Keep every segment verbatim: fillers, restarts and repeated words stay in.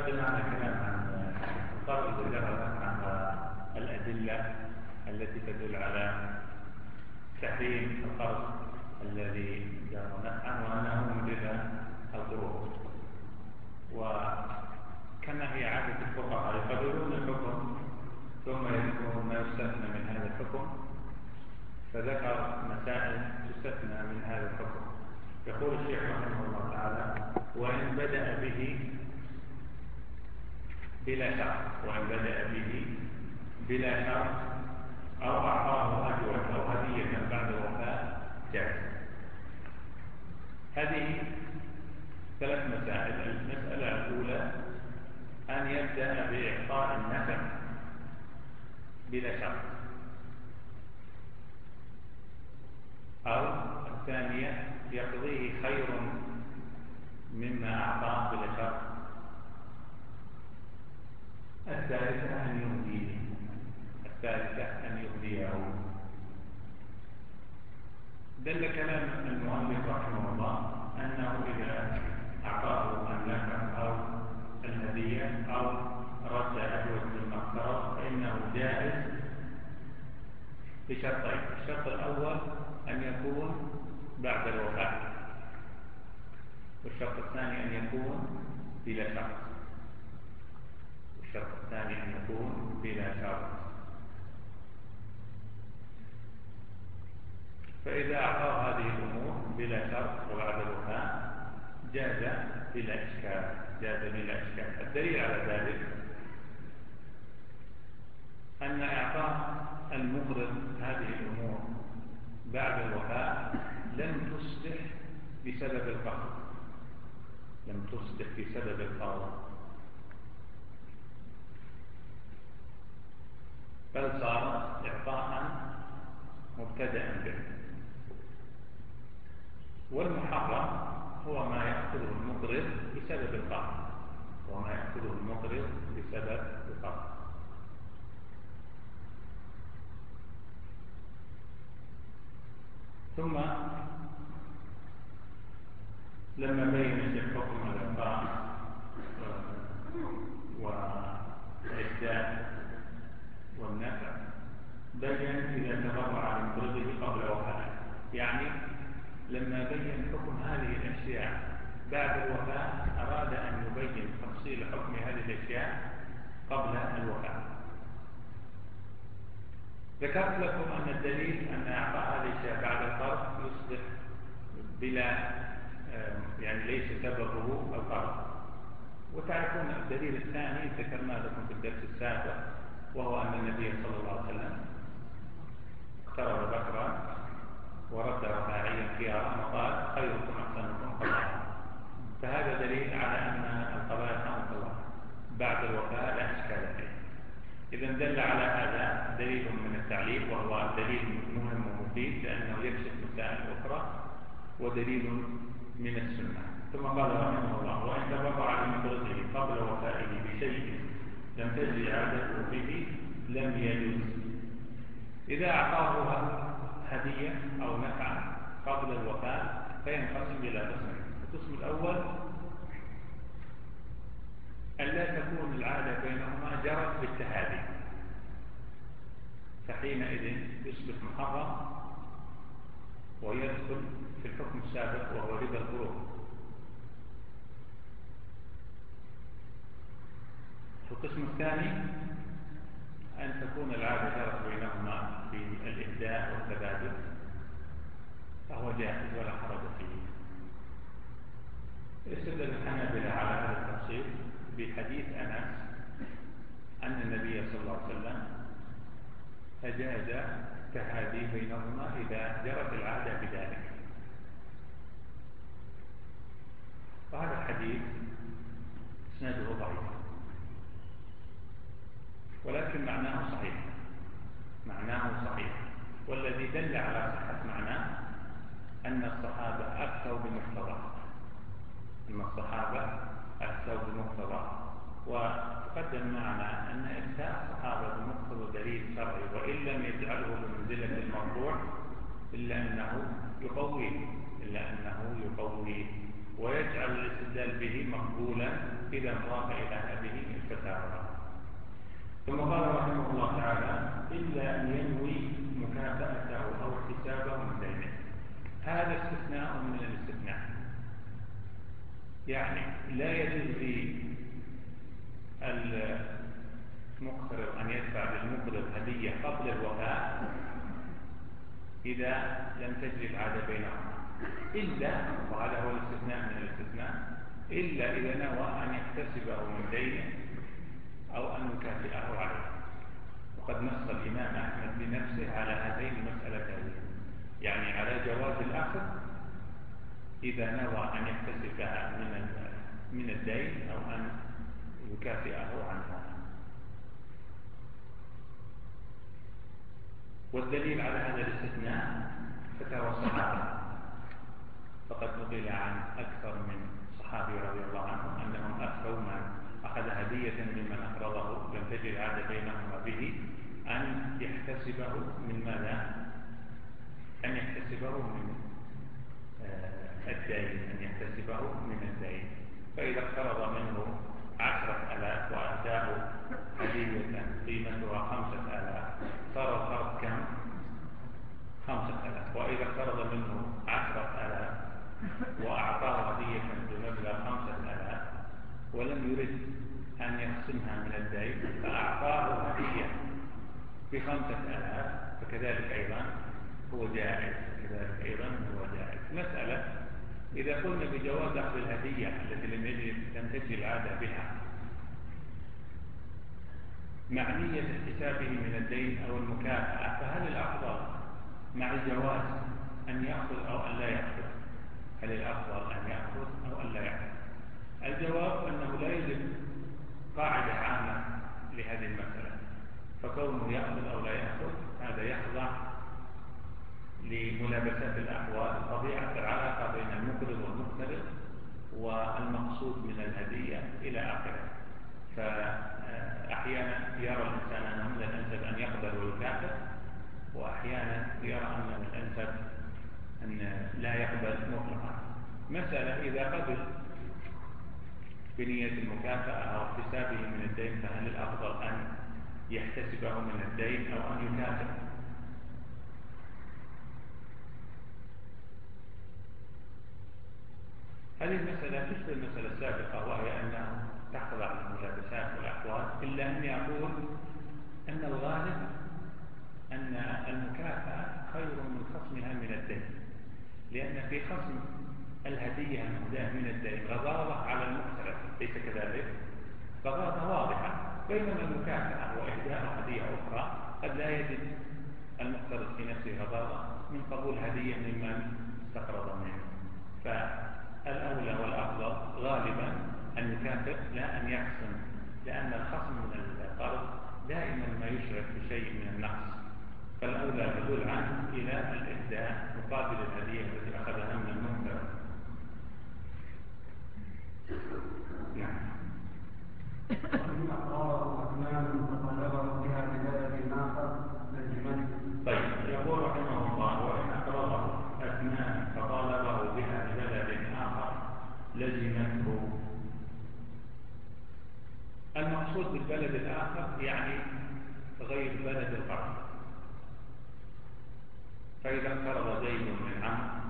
معنا كلام عن الفرق ذكرنا عن الأدلة التي تدل على تحريم القرض الذي جرى نفعا وأنه مجرد القروض. وكما هي عادة الفقهاء يقررون الحكم ثم يذكرون ما يستثنى من هذا الحكم، فذكر مسائل تستثنى من هذا الحكم. يقول الشيخ رحمه الله تعالى: وإن بدأ به بلا شرط، وإن بدأ به بلا شرط أو أعطاه أجوة أو هدية بعد الوفاة جاز. هذه ثلاث مسائل. المسألة الأولى أن يبدأ بإعطاء النفع بلا شرط، أو الثانية يقضيه خير مما أعطاه بلا شرط، الثالثة أن يهديه الثالثة أن يهديه. دل كلام المؤلف رحمه الله أنه إذا أعطاه النفع أو الهدية أو رد أجوة المقترض فإنه جائز بشرطين. الشرط الأول أن يكون بعد الوفاة، والشرط الثاني أن يكون بلا شرط والشرط الثاني أن يكون بلا شرط. فإذا أعطاه هذه الأمور بلا شرط وبعد الوفاة جاز بلا إشكال جاز بلا إشكال. الدليل على ذلك أن إعطاء المقرض هذه الأمور بعد الوفاة لم تصبح بسبب القرض لم تصبح بسبب القرض بل صارت إعطاء مبتدأ به. والمحرم هو ما يأخذه المقرض بسبب القرض وما يأخذه المقرض بسبب القرض. ثم لما بين الشيخ حكم الإعطاء والإحداث والنفع بين إذا تبرع لمقرضه قبل وفاته، يعني لما بين حكم هذه الأشياء بعد الوفاة أراد أن يبين تفصيل حكم هذه الأشياء قبل الوفاة. ذكرت لكم أن الدليل أن إعطاء هذه الأشياء بعد القرض يصبح بلا يعني ليس سببه القرض. وتعرفون الدليل الثاني ذكرنا لكم في الدرس السابق، وهو أن النبي صلى الله عليه وسلم اقترض بكرا ورد رباعيا خيارا وقال خيركم أحسنكم قضاء. فهذا دليل على أن القضاء خمس الله بعد الوفاة لا إشكال فيه. إذا دل على هذا دليل من التعليق، وهو دليل مهم ومفيد لأنه يكشف مسائل أخرى، ودليل من السنة. ثم قال رحمه الله: وإن تبرع لمقرضه قبل وفائه بشيء لم تجري عادته به لم يجوز. إذا أعطاه هدية أو نفعا قبل الوفاة فينقسم إلى قسمين. القسم الأول أن لا تكون العادة بينهما جرت بالتهادي، فحينئذ يصبح محرم ويدخل في الحكم السابق وهو ربا القروض. القسم الثاني أن تكون العادة جرت بينهما بالإهداء والتبادل فهو جائز ولا حرج فيه. استدل الحنابلة على هذا التفصيل بحديث أنس أن النبي صلى الله عليه وسلم أجاز التهادي بينهما إذا جرت العادة بذلك. وهذا الحديث اسناده ضعيف، ولكن معناه صحيح معناه صحيح والذي دل على صحة معناه أن الصحابة أفتوا بمقتضاه أن الصحابة أفتوا بمقتضاه وتقدم معنا أن إفتاء الصحابة بمقتضى دليل شرعي وإن لم يجعله بمنزلة المرفوع إلا أنه يقويه إلا أنه يقويه ويجعل الاستدلال به مقبولا إذا انضاف إلى هذه الفتاوى. ثم قال رحمه الله تعالى: إلا أن ينوي مكافأته أو احتسابه من دينه. هذا استثناء من الاستثناء، يعني لا يجوز للمقترض أن يدفع للمقرض هدية قبل الوفاء إذا لم تجري العادة بينهما، إلا، وهذا هو الاستثناء من الاستثناء، إلا إذا نوى أن يحتسبه من دينه أو أن يكافئه عليه. وقد نص الإمام أحمد بنفسه على هذين المسألتين، يعني على جواز الأخذ إذا نوى أن يحتسبها من من الدين أو أن يكافئه عنها. والدليل على هذا الاستثناء فتاوى الصحابة، فقد نقل عن أكثر من صحابي رضي الله عنهم أنهم أفتوا من أخذ هدية ممن أقرضه لم تجد العادة بينهما به أن يحتسبه من ماذا؟ أن يحتسبه من الدين، أن يحتسبه من الدين. فإذا اقترض منه عشرة آلاف وأهداه هدية قيمتها خمسة آلاف صار القرض كم؟ خمسة آلاف. وإذا اقترض منه عشرة آلاف وأعطاه هدية بمبلغ خمسة آلاف ولم يرد أن يقسمها من الدين فأعطاه هدية بخمسة آلاف، فكذلك أيضا هو جائز، كذلك أيضا هو جائز. مسألة إذا قلنا بجواز أخذ الهدية التي لم يجري لم تجري العادة بها معنية احتسابه من الدين أو المكافأة، فهل الأفضل مع الجواز أن يأخذ أو أن لا يأخذ؟ هل الأفضل أن يأخذ أو أن لا يأخذ؟ الجواب أنه لا يوجد قاعدة عامة لهذه المسألة، فكونه يأخذ أو لا يأخذ هذا يخضع لملابسات الأحوال، طبيعة العلاقة بين المقرض والمقترض والمقصود من الهدية إلى آخره. فأحيانا يرى الإنسان أنه من الأنسب أن يقبل ويكافئ، وأحيانا يرى أن الأنسب أن لا يقبل مطلقا. مسألة إذا قبل بنية المكافأة أو احتسابه من الدين فهل الأفضل أن يحتسبه من الدين أو أن يكافئ؟ هذه المسألة تشبه المسألة السابقة، وهي أنه تخضع للملابسات والأحوال، إلا أني أقول أن الغالب أن المكافأة خير من خصمها من الدين، لأن في خصم الهدية المهداة من الدين غضاضة على المقترض، ليس كذلك؟ غضاضة واضحة، بينما المكافأة وإهداء هدية أخرى قد لا يجد المقترض في نفسه غضاضة من قبول هدية ممن استقرض منه. فالأولى والأفضل غالبا أن يكافئ لا أن يخصم، لأن الخصم من القرض دائما ما يشرك بشيء من النقص، فالأولى البذول عنه إلى الإهداء مقابل الهدية التي أخذها من المقترض. نعم. وإن أقراره أثمان فطلبه بها ببلد آخر لزمته. طيب، يقول رحمه الله: وإن أقراره أثمان فطالبه بها ببلد آخر لزمته. المقصود بالبلد الآخر يعني غير بلد القرض. فإذا اقترض زيد من عمرو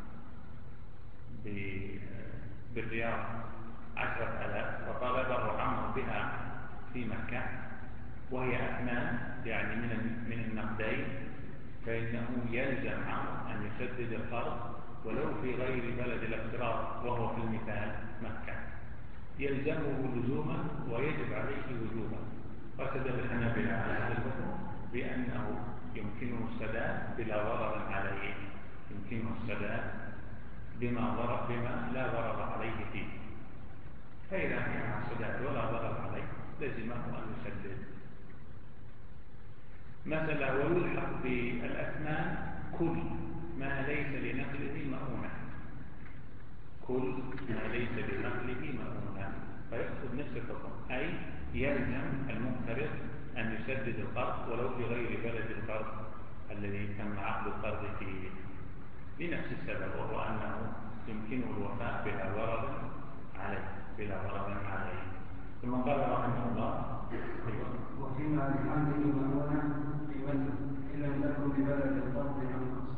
بالرياض عشرة آلاف وطالبه عمرو بها في مكة وهي أثمان يعني من من النقدين، فإنه يلزم عمرو أن يسدد القرض ولو في غير بلد الاقتراض، وهو في المثال مكة، يلزمه لزوما ويجب عليه وجوبا. واستدل الحنابلة على هذا الحكم بأنه يمكنه السداد بلا ضرر عليه، يمكنه السداد بما ضرر بما لا ضرر عليه فيه، فإذا كان السداد ولا ضرر عليه لزمه أن يسدد. مثلا: ويلحق بالأثمان كل ما ليس لنقله مؤونة، كل ما ليس لنقله مؤونة، فيقصد نفس الحكم، أي يلزم المقترض أن يسدد القرض ولو في غير بلد القرض الذي تم عقد القرض فيه، لنفس السبب، وهو أنه يمكنه الوفاء بها ضررا عليه. بلا غرض عليه. ثم قال رحمه الله: وفيما لحمله مأمونة قيمته إن لم تكن ببلد القرض أنقص.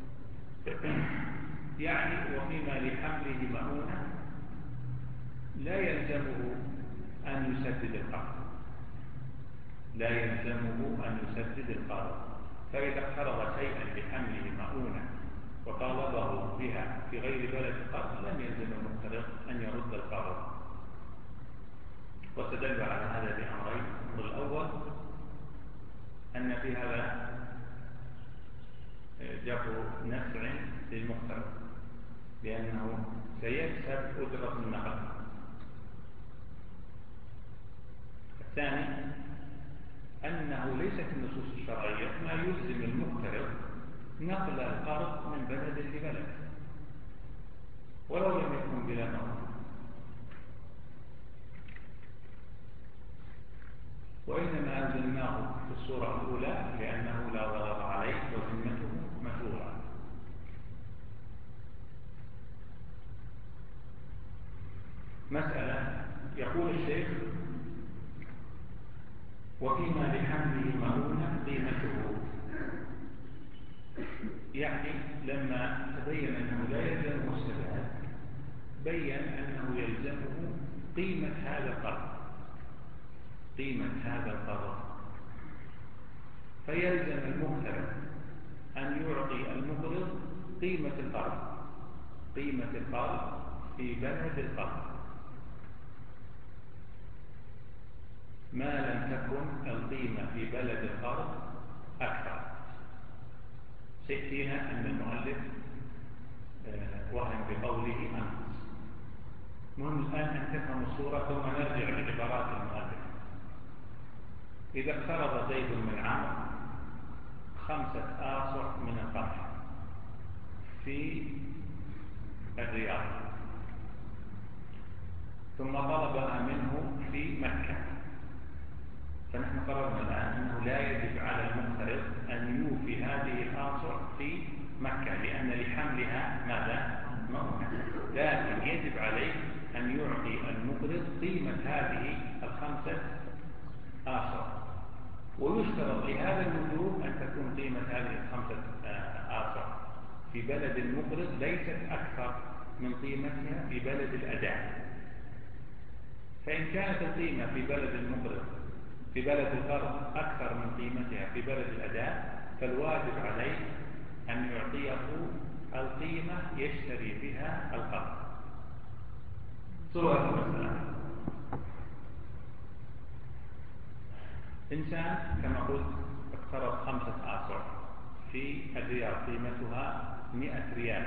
يعني وفيما لحمله مأمونة لا يلزمه أن يسدد القرض، لا يلزمه أن يسدد القرض. فإذا اقترض شيئا لحمله مأمونة وطالبه بها في غير بلد القرض لم يلزم المقترض أن يرد القرض. واستدل على هذا بأمرين: الأمر الأول أن في هذا جبر نفع للمقترض لأنه سيكسب أجرة النقل. الثاني أنه ليس في النصوص الشرعية ما يلزم المقترض نقل القرض من بلد لبلد ولو لم يكن بلا مأمون، وإنما ألزمناه في الصورة الأولى لأنه لا ضرر عليه وذمته مشروعة. مسألة. يقول الشيخ: وفيما لحمله مأمونة قيمته، يعني لما تبين أنه لا يلزمه السداد بين أنه يلزمه قيمة هذا القرض، قيمة هذا القرض، فيلزم المقترض أن يعطي المقرض قيمة القرض، قيمة القرض في بلد القرض، ما لم تكن القيمة في بلد القرض أكثر. سيأتينا أن المؤلف وهم بقوله أنقص. مهم الآن أن تفهم الصورة ثم نرجع لعبارات المؤلف. إذا اقترض زيد من عمرو خمسة آصع من القمح في الرياض ثم طلبها منه في مكة، فنحن قررنا الآن أنه لا يجب على المقترض أن يوفي هذه الآصع في مكة لأن لحملها ماذا؟ مؤونة، لكن يجب عليه أن يعطي المقرض قيمة هذه الخمسة آصع، ويشترط لهذا الوجوب أن تكون قيمة هذه الخمسة آصع في بلد المقرض ليست أكثر من قيمتها في بلد الأداء. فإن كانت القيمة في بلد المقرض في بلد القرض أكثر من قيمتها في بلد الأداء فالواجب عليه أن يعطيه القيمة يشتري بها القرض. صورة المسألة: إنسان كما قلت اقترض خمسة آصع في الرياض قيمتها مئة ريال،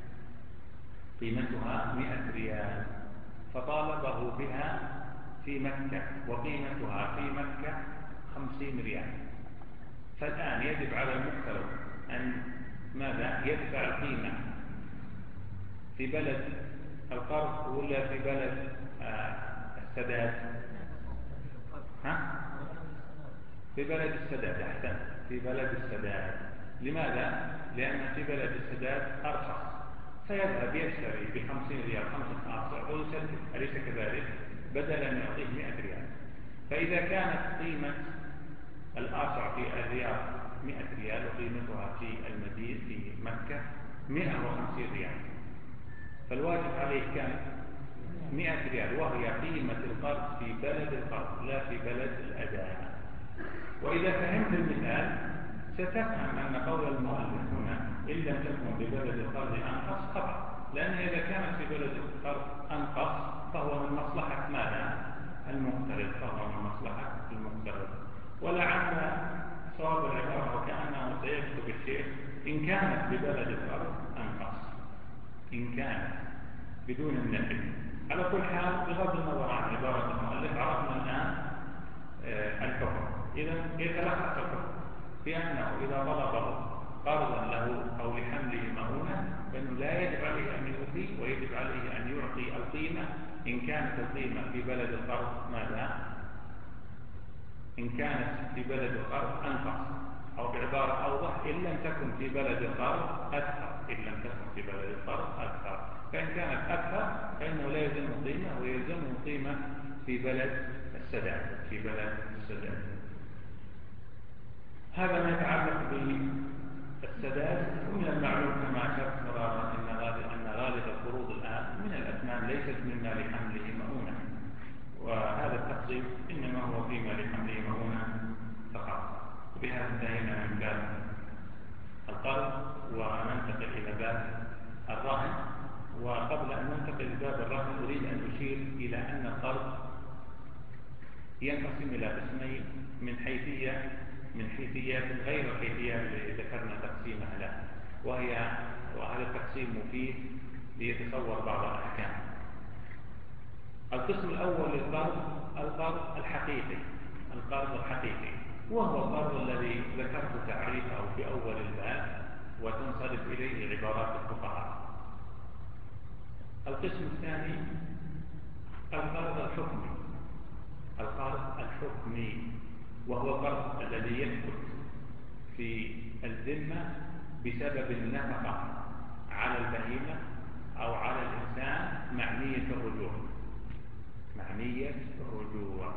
قيمتها مئة ريال، فطالبه بها في مكة وقيمتها في مكة خمسين ريال. فالآن يجب على المقترض أن ماذا؟ يدفع القيمة في بلد القرض ولا في بلد آه السداد؟ ها؟ في بلد السداد. أحسن، في بلد السداد. لماذا؟ لأن في بلد السداد أرخص، فيذهب يشتري بخمسين ريال خمسة آصع ويسدد، أليس كذلك؟ بدلا من يعطيه مئة ريال. فإذا كانت قيمة الآصع في الرياض مئة ريال وقيمتها في المدينة في مكة مئة وخمسين ريال، فالواجب عليه كان مئة ريال وهي قيمة القرض في بلد القرض لا في بلد الأداء. وإذا فهمت المثال ستفهم أن قول المؤلف هنا إن لم تكن ببلد القرض أنقص طبعا، لأن إذا كانت في بلد القرض أنقص فهو من مصلحة ماذا؟ المقترض، فهو من مصلحة المقترض. ولعل صواب العبارة وكأنه سيكتب الشيخ إن كانت ببلد القرض أنقص، إن كانت بدون النفي. على كل حال بغض النظر عن عبارة المؤلف عرفنا الآن آه الحكم. إذا يتلخص الحكم في أنه إذا طلبه قرضا له أو لحمله مؤونة فإنه لا يجب عليه أن يؤتي، ويجب عليه أن يعطي القيمة إن كانت القيمة في بلد القرض ماذا؟ إن كانت في بلد القرض أنقص، أو بعبارة أوضح إن لم تكن في بلد القرض أكثر، إن لم تكن في بلد القرض أكثر. فإن كانت أكثر فإنه لا يلزمه قيمة، ويلزمه قيمة في بلد السداد في بلد السداد. هذا ما يتعلق بالسداد. ومن المعلوم كما أشرت مرارا أن غالب أن غالب القروض الآن من الأثمان ليست مما لحمله مؤونة، وهذا التقسيم إنما هو فيما لحمله مؤونة فقط. بهذا انتهينا من باب القرض وننتقل إلى باب الرهن. وقبل أن ننتقل إلى باب الرهن أريد أن أشير إلى أن القرض ينقسم إلى قسمين من حيثية من حيثيات غير الحيثيات التي ذكرنا تقسيمها لها، وهي وهذا التقسيم مفيد ليتصور بعض الأحكام. القسم الأول للقرض القرض الحقيقي القرض الحقيقي وهو القرض الذي ذكرت تعريفه في أول الباب وتنصرف إليه عبارات الفقهاء. القسم الثاني القرض الحكمي القرض الحكمي وهو القرض الذي يثبت في الذمة بسبب النفقة على البهيمة أو على الإنسان معنية الرجوع معنية الرجوع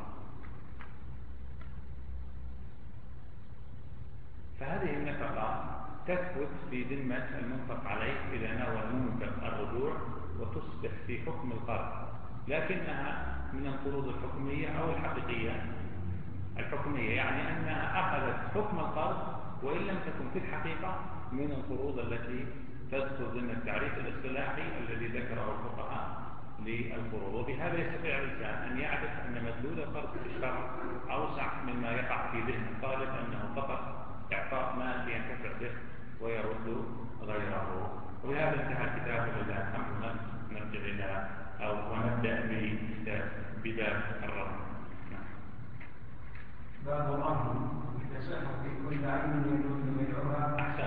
فهذه النفقة تثبت في ذمة المنفق عليه إذا نوى المنفق الرجوع وتصبح في حكم القرض، لكنها من القروض الحكمية أو الحقيقية. الحكمية يعني أنها أخذت حكم القرض وإن لم تكن في الحقيقة من القروض التي تدخل ضمن التعريف الاصطلاحي الذي ذكره الفقهاء للقروض. وبهذا يستطيع الإنسان أن يعرف أن مدلول القرض في الشرع أوسع مما يقع في ذهن الطالب أنه فقط إعطاء مال ينتفع به ويرد غيره. وبهذا انتهى الكتاب ولله الحمد. نرجع إلى أو ونبدأ بكتاب بباب الرهن. باب الرهن يصح في كل عين يجوز بيعها. أحسن.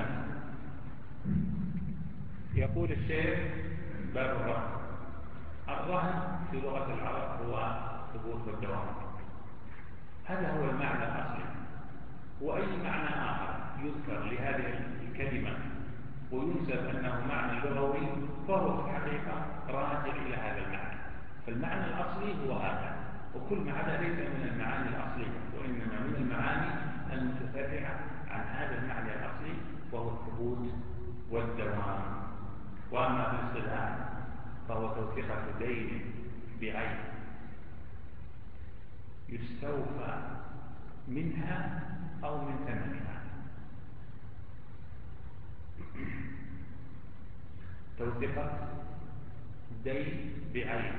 يقول الشيخ باب الرهن. الرهن في لغة العرب هو ثبوت والدوام، هذا هو المعنى الأصلي. وأي معنى آخر يذكر لهذه الكلمة وينسب أنه معنى لغوي فهو في الحقيقة راجع إلى هذا المعنى. فالمعنى الأصلي هو هذا، وكل ما عدا ليس من المعاني الأصلية وإنما من المعاني المتفرعة عن هذا المعنى الأصلي وهو الثبوت والدوام. وأما في الاصطلاح فهو توثيقة دين بعين يستوفى منها أو من ثمنها. توثيقة دين بعين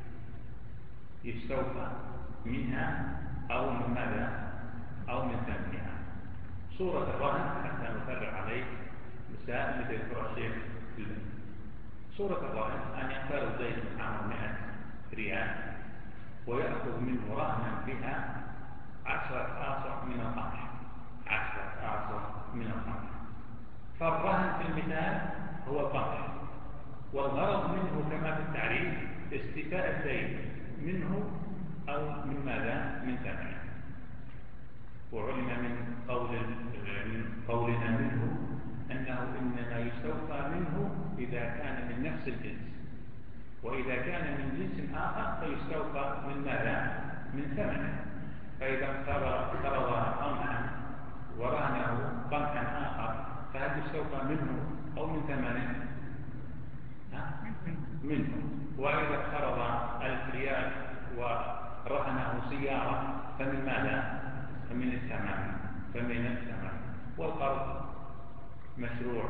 يستوفى منها أو من ماذا أو من ثمنها. صورة الرهن حتى نفرع عليه مسائل مثل يذكر الشيخ في صورة الرهن أن يختار زيد من عمر مئة ريال ويأخذ منه رهنا بها عشرة آصع من القمح عشرة آصع من القمح. فالرهن في المثال هو القمح، والغرض منه كما في التعريف استيفاء الدين منه أو من ماذا؟ من ثمنه. وعلم من قول من قولنا منه أنه إنما يستوفى منه إذا كان من نفس الجنس، وإذا كان من جنس آخر فيستوفى من ماذا؟ من ثمنه. فإذا اقترض قمحا ورهنه قمحا آخر فهل يستوفى منه أو من ثمنه؟ منه. وإذا اقترض ألف ريال ورهنه سيارة فمن ماذا؟ فمن الثمن فمن الثمن. والقرض مشروع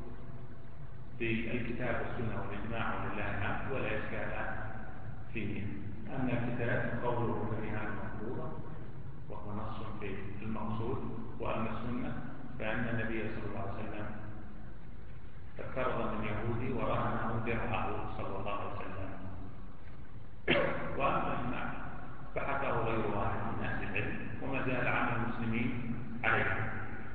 في الكتاب والسنة والإجماع ولله الحمد ولا إشكال فيه. أما الكتاب قوله بنيها المفروضة وهو نص في المقصود، وأما السنة فأن النبي صلى الله عليه وسلم اقترض من يهودي ورهنه درعه صلى الله عليه وسلم. وأما الإجماع فحكاه غير واحد من أهل العلم وما زال عام المسلمين عليه.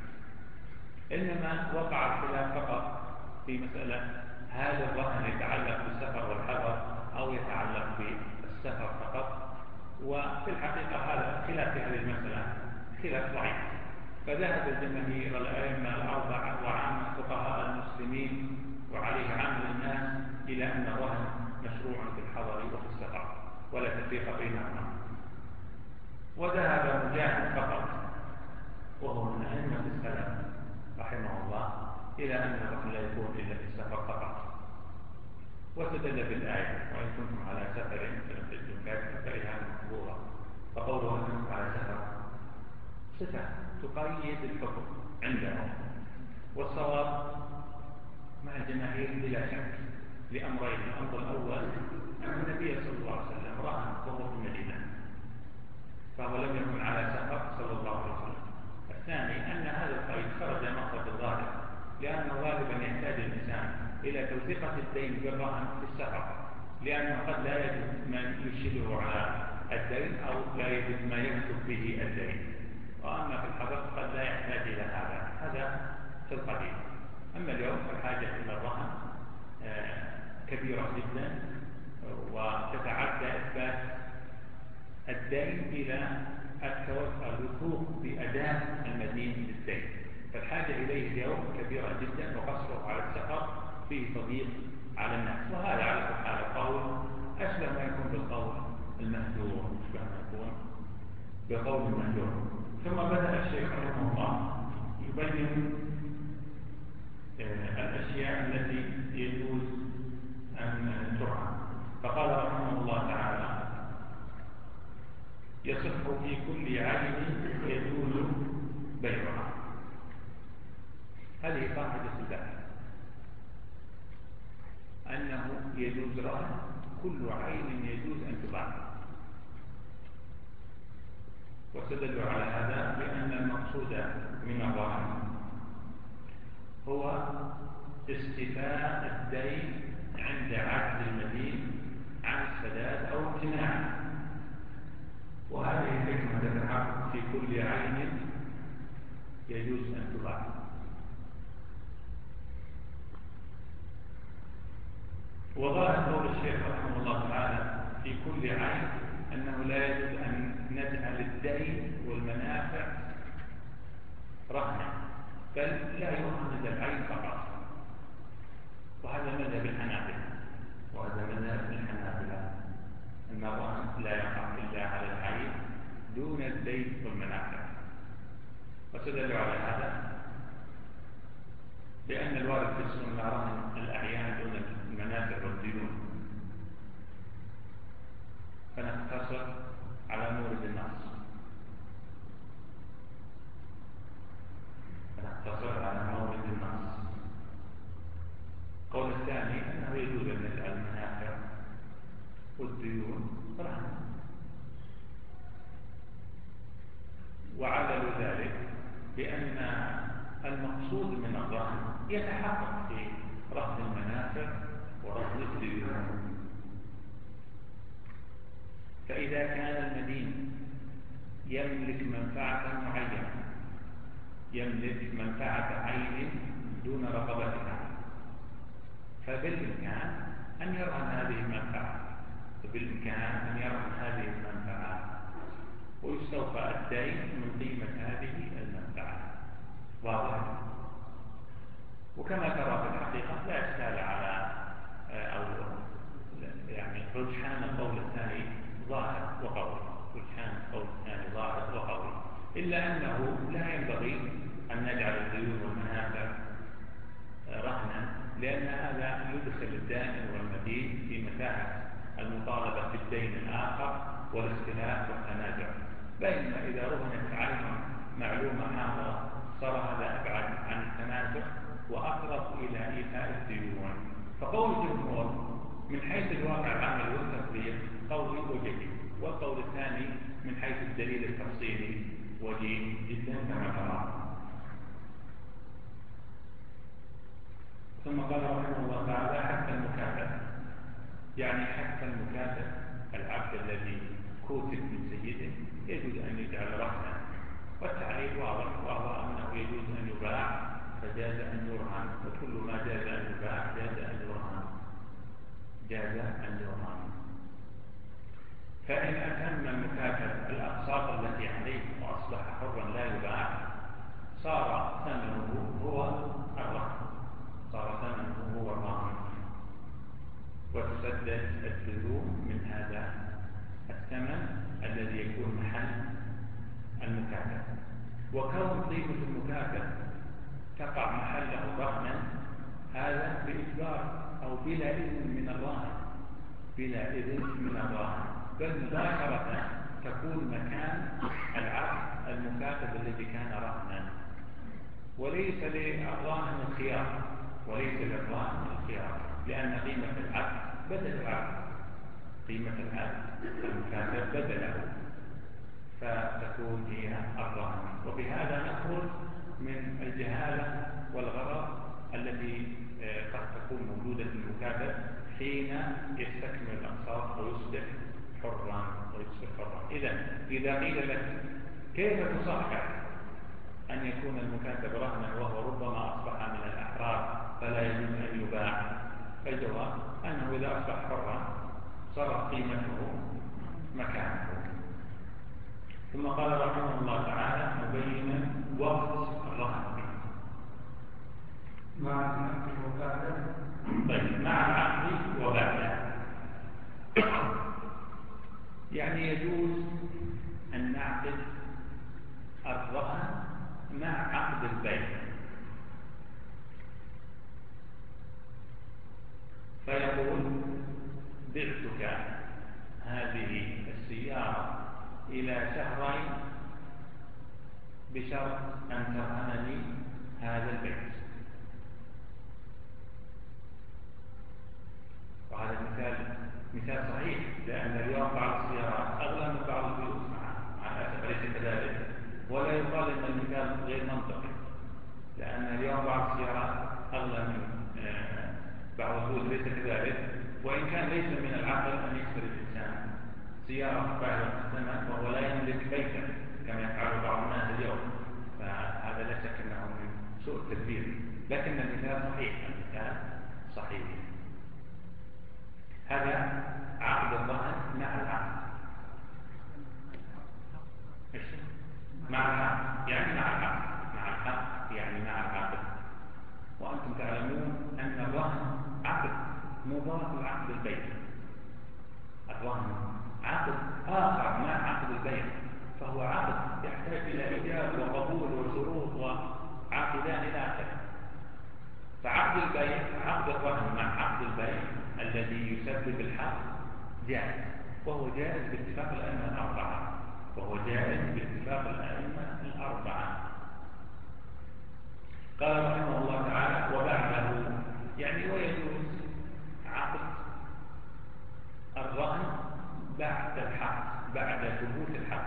إنما وقع الخلاف فقط في مسألة هل الرهن يتعلق بالسفر والحضر أو يتعلق بالسفر فقط. وفي الحقيقة هذا خلاف هذه المسألة خلاف ضعيف. فذهب الجماهير الأئمة الأربعة وعامة فقهاء المسلمين وعليه عامة الناس إلى أن الرهن مشروع في الحضر وفي السفر ولا تفريق بينهما. وذهب مجاهد فقط وهو من أئمة السلف رحمه الله إلى أن الرهن لا يكون إلا في السفر فقط، واستدل بالآية وإن كنتم على سفر فلم فإنها مقبولة، فقوله إن كنتم على سفر صفة تقيد الحكم عندهم، والصواب مع الجماهير بلا شك لأمرين. الأمر الأول أن النبي صلى الله عليه وسلم رهن وهو في المدينة فهو لم يكن على سفر صلى الله عليه وسلم. الثاني أن هذا القيد خرج مخرج الظاهر، لأن غالبا يحتاج الإنسان إلى توثيقة الدين بالرهن في السفر، لأنه قد لا يجد من يشهده على الدين أو لا يجد ما يكتب به الدين، وأما في الحضر قد لا يحتاج إلى هذا. هذا في القديم. أما اليوم فالحاجة إلى الرهن كبيرة جدا وتتعدى إثبات الدين إلى الوثوق بأداء المدين للدين، فالحاجة إليه اليوم كبيرة جدا، وقصره على السفر فيه تضييق على الناس. وهذا على كل حال القول أشبه ما يكون بالقول المهجور، أشبه ما يكون بقول المهجور. ثم بدأ الشيخ رحمه الله يبين الأشياء التي يجوز أن ترهن، فقال رحمه الله تعالى: يصح في كل عين يجوز بيعها. هذه قاعدة البحث، أنه يجوز رهن كل عين يجوز أن تباع، واستدلوا على هذا بأن المقصود من الرهن هو استيفاء الدين عند عجز المدين عن السداد أو امتناعه، وهذه الحكمة تتحقق في كل عين يجوز أن تباع. وظاهر قول الشيخ رحمه الله تعالى في كل عين أنه لا يجوز أن نجعل الدين والمنافع رهنا، بل لا يرهن العين فقط، وهذا مذهب الحنابلة وهذا مذهب الحنابلة أن الرهن لا يقع إلا على العين دون الدين والمنافع. واستدلوا على هذا بأن الوارد في السنة رهن الأعيان دون المنافع والديون، فنقتصر على مورد النص فنقتصر على مورد النص. القول الثاني أنه يجوز أن نجعل المنافع والديون رهن، وعللوا ذلك بأن المقصود من الرهن يتحقق في رهن المنافع ورهن الديون. فإذا كان المدين يملك منفعة معينة، يملك منفعة عين دون رقبتها، فبالإمكان أن يرهن هذه المنفعة فبالإمكان أن يرهن هذه المنفعة ويستوفى الدين من قيمة هذه المنفعة. واضح؟ وكما ترى في الحقيقة لا إشكال على أو يعني رجحان القول الثاني ظاهر وقوي، رجحان القول الثاني ظاهر وقوي، إلا أنه لا ينبغي أن نجعل الديون والمنافع رهنا، لأن هذا يدخل الدائن والمدين في متاهة المطالبة بالدين الآخر والاختلاف والتنازع، بينما إذا رهنت عين معلومة حاضرة صار هذا أبعد عن التنازع وأقرب إلى إيفاء الديون. فقول الجمهور من حيث الواقع العملي والتطبيق قولي وجدي، والقول الثاني من حيث الدليل التفصيلي وجيه جدا كما ترى. ثم قال رحمه الله تعالى: حتى المكاتب، يعني حتى المكاتب العبد الذي كوتب من سيده يجوز أن يجعل رهنا، والتعليل واضح وهو أنه يجوز أن يباع فجاز أن يرهن، وكل ما جاز أن يباع جاز أن يرهن جاز أن يرهن. فإن أتم المكاتب الأقساط التي عليه وأصبح حرا لا يباع صار ثمنه هو الرهن صار ثمنه هو الرهن المكاتب. وكون قيمة المكاتب تقع محله رهنا هذا بإجبار أو بلا إذن من الراهن، بلا إذن من الراهن، بل مباشرة تكون مكان العقد المكاتب الذي كان رهنا، وليس للراهن الخيار، وليس للراهن الخيار، لأن قيمة العقد بدل العقد، قيمة العقد المكاتب بدله، فتكون هي الرهن. وبهذا نخرج من الجهالة والغرر التي قد تكون موجودة في المكاتب حين يستكمل الأقساط ويصبح حرا ويصبح حرا. إذن إذا قيل لك كيف تصحح أن يكون المكاتب رهنا وهو ربما أصبح من الأحرار فلا يجوز أن يباع، فالجواب أنه إذا أصبح حرا صارت قيمته مكانه. ثم قال رحمه الله تعالى مبينا وقت الرهن مع العقد وبعده. طيب مع العقد وبعده يعني يجوز أن نعقد الرهن مع عقد البيع، فيقول بعتك هذه السيارة إلى شهرين بشرط أن ترهنني هذا البيت. وهذا المثال مثال صحيح، لأن اليوم بعض السيارات أغلى من بعض الفلوس مع الأسف ليس كذلك، ولا يقال أن المثال غير منطقي، لأن اليوم بعض السيارات أغلى من بعض الفلوس ليس كذلك، وإن كان ليس من العقل أن يشتري الإنسان سيارة باهظة الثمن وهو لا يملك بيتا كما يفعل بعض الناس اليوم، فهذا لا شك أنه من سوء التدبير، لكن المثال صحيح، المثال صحيح. هذا عقد الرهن مع العقد، مع العقد يعني مع العقد، مع العقد يعني مع العقد. وأنتم تعلمون أن الرهن عقد مضاف لعقد البيع، الرهن عقد آخر مع عقد البيع، فهو عقد يحتاج إلى إيجاب وقبول وشروط وعقدان إلى آخره. فعقد البيع عقد الرهن مع عقد البيع الذي يسبب الحق جائز، وهو جائز باتفاق الأئمة الأربعة، وهو جائز باتفاق الأئمة الأربعة. قال رحمه الله تعالى وبعده يعني ويجوز عقد الرهن بعد الحق، بعد ثبوت الحق،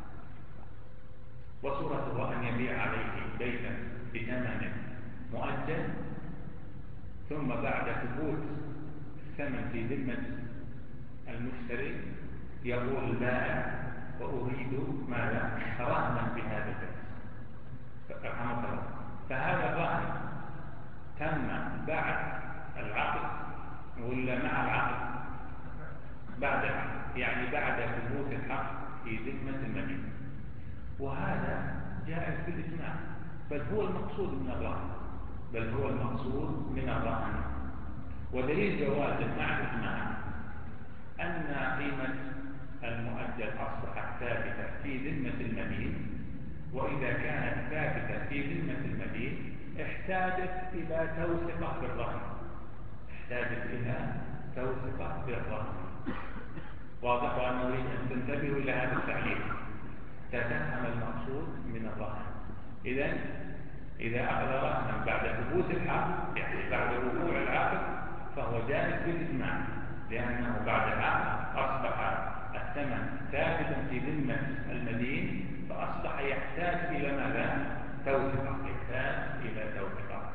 وصورته أن يبيع عليه بيتا بثمن مؤجل، ثم بعد ثبوت الثمن في ذمة المشتري يقول البائع وأريد ماذا؟ رهنا بهذا البيت، رحمه الله. فهذا الرهن تم بعد العقد ولا مع العقد؟ بعد العقد، يعني بعد ثبوت الحق في ذمة المدين، وهذا جائز بالإجماع، بل هو المقصود من الرهن، بل هو المقصود من الرهن. ودليل جواز مع الإجماع أن قيمة المؤجل أصبحت ثابتة في ذمة المدين، وإذا كانت ثابتة في ذمة المدين احتاجت إلى توثقة بالرهن، احتاجت إلى توثقة بالرهن. واضح؟ وأنا أريد أن تنتبهوا إلى هذا التعليق تفهم المقصود من الرهن. إذن إذا أخذ رهنا بعد ثبوت الحق يعني بعد وقوع العقد فهو جائز بالإجماع، لأنه بعد العقد أصبح الثمن ثابتا في ذمة المدين، فأصبح يحتاج إلى ماذا؟ توثقة، يحتاج إلى توثقة.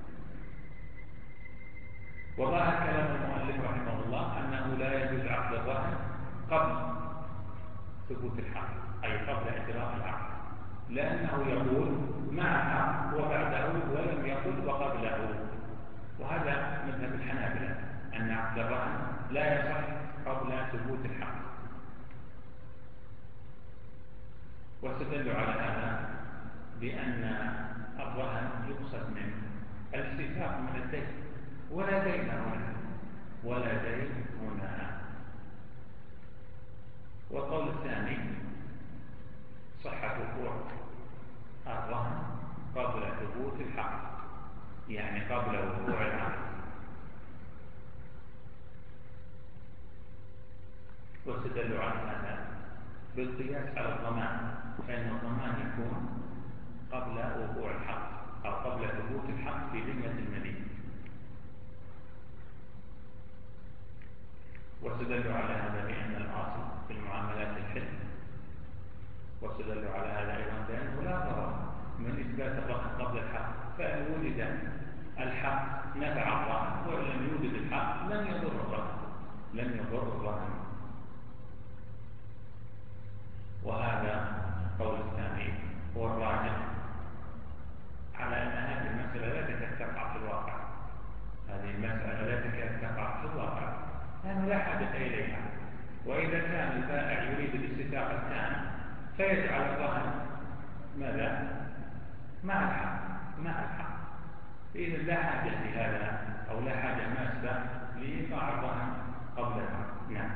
وظاهر كلام المؤلف رحمه الله أنه لا يجوز عقد الرهن قبل ثبوت الحق، أي قبل إجراء العقد، لأنه يقول مع الحق وبعده، ولم يقل وقبله. وهذا مذهب الحنابلة أن عقد الرهن لا يصح قبل ثبوت الحق، واستدلوا على هذا بأن الرهن يقصد منه الاستيثاق من الدين، ولا دين هنا، ولا دين هنا. والقول الثاني صحة وقوع الرهن قبل ثبوت الحق، يعني قبل وقوع العقد. واستدلوا على هذا بالقياس على الضمان، فإن الضمان يكون قبل وقوع الحق أو قبل ثبوت الحق في ذمة المدين. واستدلوا على هذا بأن الأصل في المعاملات الحل، واستدلوا على هذا أيضا بأنه لا ضرر من إثبات الرهن قبل الحق، فإن وجد الحق نفع الرهن، وإن لم يوجد الحق لم يضر الرهن لم يضر الرهن وهذا القول الثاني هو الراجح على أن هذه المسألة لا تكاد تقع في الواقع. هذه المسألة لا تكاد تقع في الواقع لأنه لا حاجة إليها. وإذا كان البائع يريد الاستتاق التام فيجعل الرهن ماذا؟ مع الحق مع الحق إذا لا حاجة لهذا أو لا حاجة ماسة لإيقاع الرهن قبل الحق. نعم.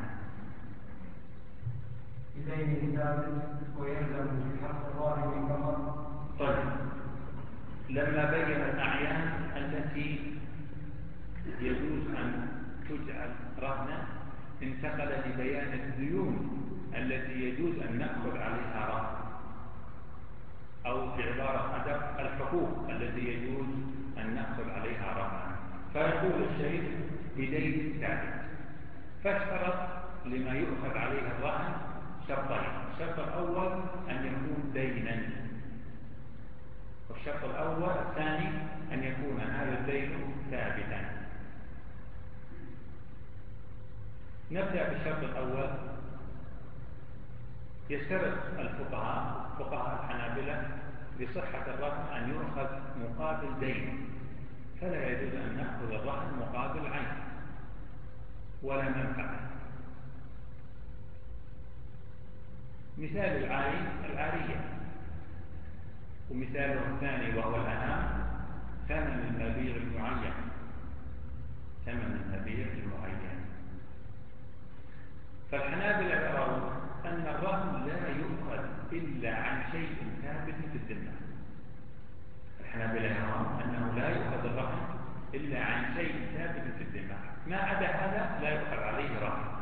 إليه ثابت ويلزم في حق الراهن فقط. طيب، لما بين الأعيان التي يجوز أن تجعل رهنا انتقل لبيان الديون التي يجوز أن نأخذ عليها رهن، أو بعبارة أدق الحقوق التي يجوز أن نأخذ عليها رهنا. فيقول الشيخ بدين ثابت، فاشترط لما يؤخذ عليه الرهن شرطين. الشرط الأول أن يكون دينا، والشرط الأول الثاني أن يكون هذا الدين ثابتا. نبدأ بالشرط الأول. يشترط الفقهاء فقهاء الحنابلة لصحة الرهن أن يؤخذ مقابل دين، فلا يجوز أن نأخذ الرهن مقابل عين ولا منفعة. مثال العين العارية، ومثاله الثاني وهو الأهم ثمن المبيع المعين ثمن المبيع المعين. فالحنابلة يرون أن الرهن لا يؤخذ إلا عن شيء ثابت في الذمة. الحنابلة يرون أنه لا يؤخذ الرهن إلا عن شيء ثابت في الذمة، ما عدا هذا لا يؤخذ عليه رهن.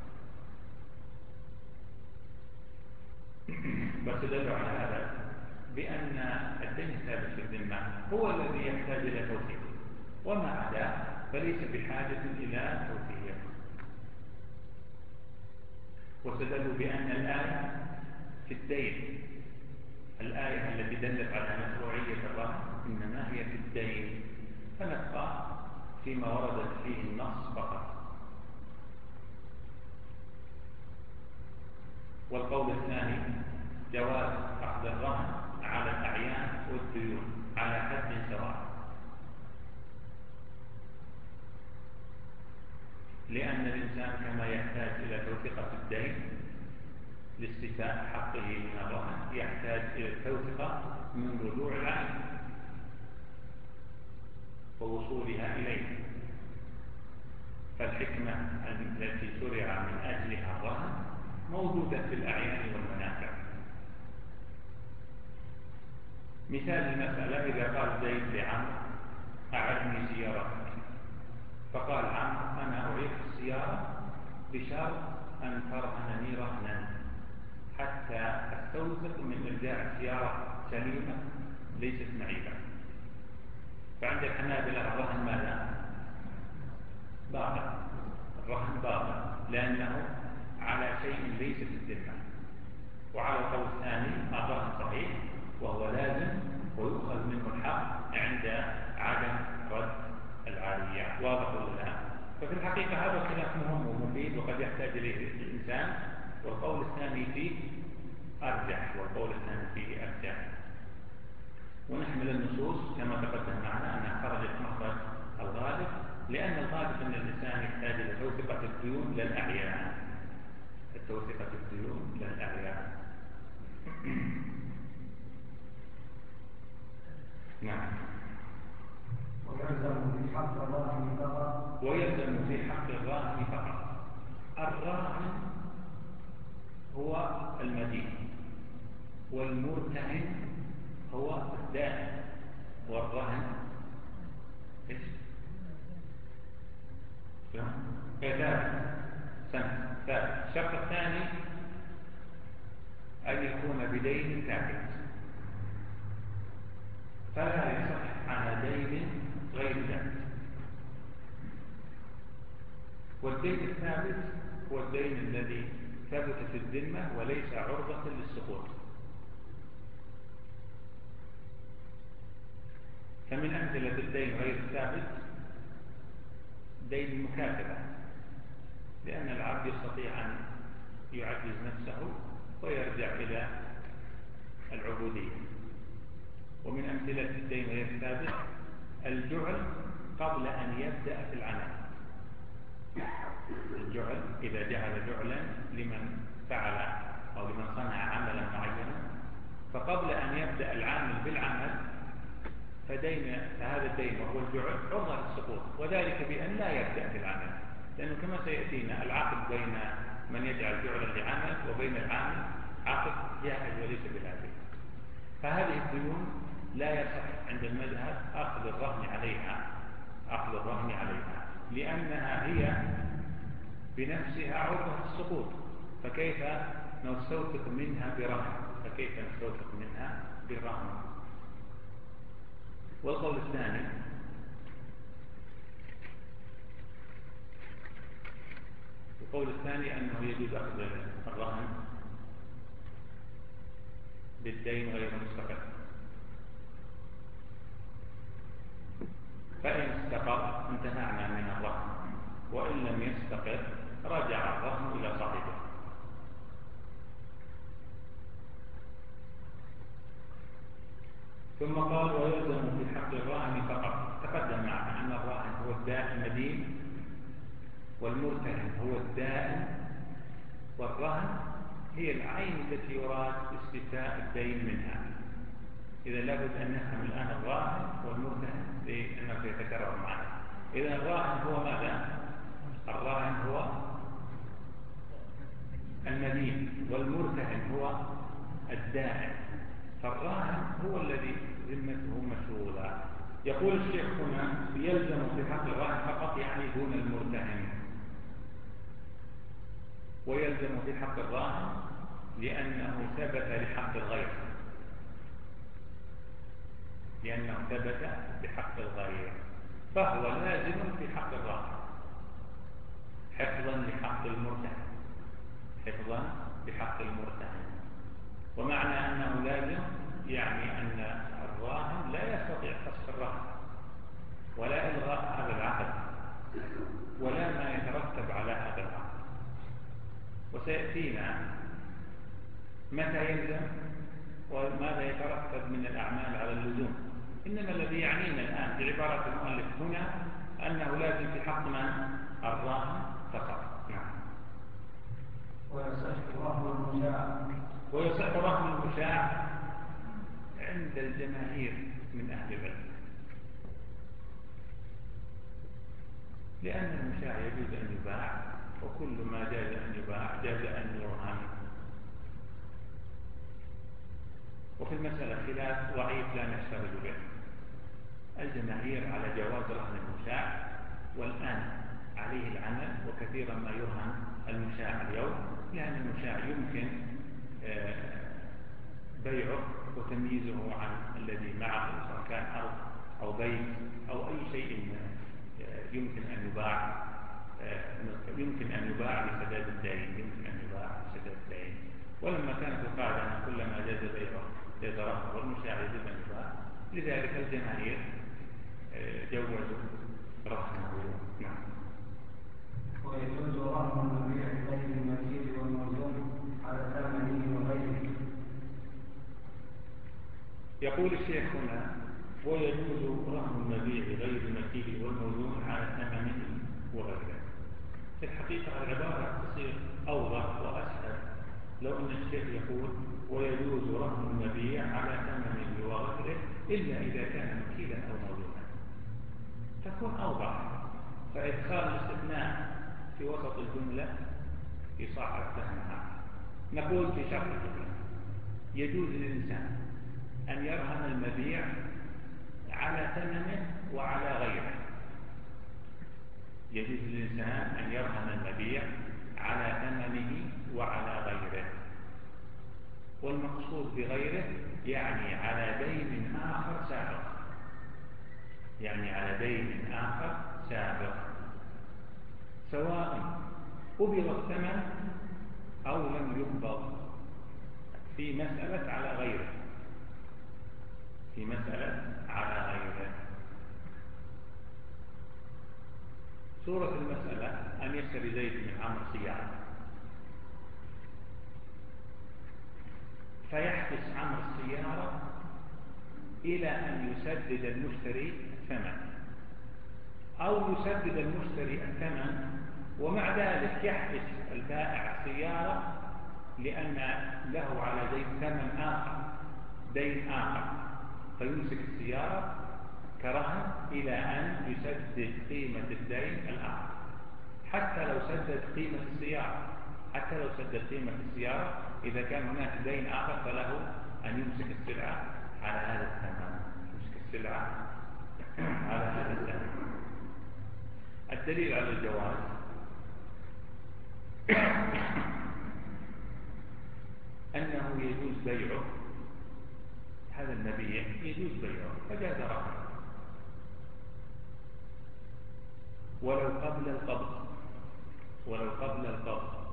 واستدلوا على هذا بأن الدين الثابت في الذمة هو الذي يحتاج إلى توثيق، وما عداه فليس بحاجة إلى توثيق. واستدلوا بأن الآية في الدين، الآية التي دلت على مشروعية الرهن إنما هي في الدين، فنبقى فيما وردت فيه النص فقط. والقول الثاني جواز أخذ الرهن على الأعيان والديون على حد سواء، لأن الإنسان كما يحتاج إلى توثيقة الدين لاستيفاء حقه من الرهن يحتاج إلى التوثيقة من رجوع العين ووصولها إليه. فالحكمة التي شرع من أجلها الرهن موجودة في الأعيان والمنافع. مثال المسألة إذا قال زيد لعمرو أعرني سيارتك، فقال عمرو أنا أعيق السيارة بشرط أن ترهنني رهنا حتى أستوثق من إرجاع السيارة سليمة ليست معيبة. فعند الحنابلة الرهن ماذا؟ باطل، الرهن باطل لأنه على شيء ليس في الذمة. وعلى القول الثاني الرهن صحيح وهو لازم ويؤخذ منه الحق عند عدم رد العارية. واضح ولا لا؟ ففي الحقيقة هذا خلاف مهم ومفيد وقد يحتاج إليه الإنسان، والقول الثاني فيه أرجح والقول الثاني فيه أرجح. ونحمل النصوص كما تقدم معنا أنها خرجت مخرج الغالب، لأن الغالب أن الإنسان يحتاج إلى توثيقة الديون للأعيان، التوثيقة الديون للأعيان. نعم. ويلزم في حق الراهن فقط. ويلزم في حق الراهن فقط. الراهن هو المدين، والمرتهن هو الدائن، والرهن ايش؟ ثابت سنة ثابت. الشرط الثاني أن يكون بدين ثابت، فلا يصح على دين غير ثابت. والدين الثابت هو الدين الذي ثبت في الذمة وليس عرضة للسقوط. فمن أمثلة الدين غير الثابت دين المكاتبة، لأن العبد يستطيع أن يعجز نفسه ويرجع إلى العبودية. ومن أمثلة الدين غير الثابت الجعل قبل أن يبدأ في العمل. الجعل إذا جعل جعلا لمن فعل أو لمن صنع عملا معينا، فقبل أن يبدأ العامل بالعمل فدين فهذا الدين وهو الجعل عرضة للسقوط، وذلك بأن لا يبدأ في العمل، لأنه كما سيأتينا العقد بين من يجعل جعلا لعمل وبين العامل عقد جائز وليس بلازم. فهذه الديون لا يصح عند المذهب أخذ الرهن عليها أخذ الرهن عليها لأنها هي بنفسها عرضة للسقوط، فكيف نستوثق منها برهن فكيف نستوثق منها برهن. والقول الثاني القول الثاني أنه يجوز أخذ الرهن بالدين غير مستقر، فإن استقر انتهعنا من الرهن، وإن لم يستقر رجع الرهن إلى صاحبه. ثم قال ويلزم في حق الراهن فقط. تقدم معنا أن الراهن هو الدائن المدين، والمرتهن هو الدائن، والرهن هي العين التي يراد استيفاء الدين منها. إذا لابد أن نفهم الآن الراهن والمرتهن لأنه سيتكرر معنا. إذا الراهن هو ماذا؟ الراهن هو المدين، والمرتهن هو الدائن. فالراهن هو الذي ذمته مشغولة. يقول الشيخ هنا يلزم في حق الراهن فقط، يعني دون المرتهن. ويلزم في حق الراهن لأنه ثبت لحق الغير لأنه ثبت بحق الغير فهو لازم في حق الراهن حفظا لحق المرتهن حفظا لحق المرتهن. ومعنى أنه لازم يعني أن الراهن لا يستطيع فسخ الرهن ولا إلغاء هذا العقد ولا ما يترتب على هذا العقد. وسيأتينا متى يلزم وماذا يترتب من الأعمال على اللزوم. إنما الذي يعنينا الآن في عبارة المؤلف هنا أنه لازم في حق من؟ الراهن فقط. نعم. ويصح رهن المشاع ويصح رهن المشاع عند الجماهير من أهل العلم، لأن المشاع يجوز أن يباع، وكل ما جاز أن يباع جاز أن يرهن. وفي المسألة خلاف ضعيف لا نشترط به. الجماهير على جواز رهن المشاع، والآن عليه العمل، وكثيرا ما يرهن المشاع اليوم، لأن المشاع يمكن بيعه وتمييزه عن الذي معه، سواء كان أرض أو بيت أو أي شيء يمكن أن يباع يمكن أن يباع لسداد الدين يمكن أن يباع لسداد الدين. ولما كانت القاعدة أن كلما جاز بيعه جاز رهنه والمشاع يجب أن يباع، لذلك الجماهير جوزوا رهنه. نعم. ويجوز رهن المبيع غير المكيل والموزون على ثمنه وغيره. يقول الشيخ هنا ويجوز رهن المبيع غير المكيل والموزون على ثمنه وغيره. في الحقيقة العبارة تصير أوضح وأسهل لو أن الشيخ يقول ويجوز رهن المبيع على ثمنه وغيره إلا إذا كان مكيلا أو موزونا، تكون أوضح. فإدخال الاستثناء في وسط الجملة يصعب فهمها. نقول في شرح الجملة يجوز للإنسان أن يرهن المبيع على ثمنه وعلى غيره. يجوز للإنسان أن يرهن المبيع على ثمنه وعلى غيره، والمقصود بغيره يعني على دين آخر سابق، يعني على دين آخر سابق، سواء قبض الثمن أو لم يقبض، في مسألة على غيره، في مسألة على غيره. صورة المسألة أن يشتري زيد من عمرو سيارة، فيحبس عمرو السيارة إلى أن يسدد المشتري الثمن، أو يسدد المشتري الثمن ومع ذلك يحبس البائع السيارة لأن له على زيد ثمن آخر، دين آخر، فيمسك السيارة كرهن إلى أن يسدد قيمة الدين الآخر، حتى لو سدد قيمة السيارة، حتى لو سدد قيمة السيارة إذا كان هناك دين آخر فله أن يمسك السلعة على هذا الثمن، يمسك السلعة على هذا الثمن. الدليل على الجواز أنه يجوز بيعه، هذا المبيع يجوز بيعه فجاز رهنه ولو قبل القبض، ولو قبل القبض.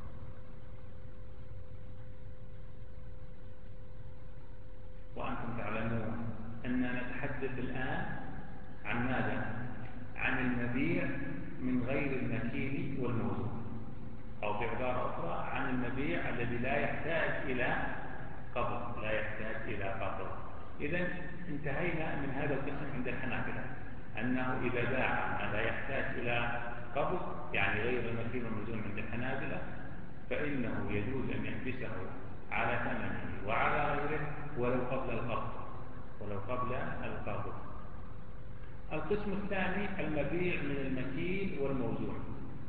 وأنتم تعلمون أننا نتحدث الآن عن ماذا؟ عن المبيع من غير المكيل والموزون، أو بعبارة أخرى عن المبيع الذي لا يحتاج إلى قبض، لا يحتاج إلى قبض. إذن انتهينا من هذا القسم عند الحنابلة، أنه إذا باع ما لا يحتاج إلى قبض يعني غير المكيل والموزون عند الحنابلة، فإنه يجوز أن يحبسه على ثمنه وعلى غيره ولو قبل القبض، ولو قبل القبض. القسم الثاني المبيع من المكيل والموزون.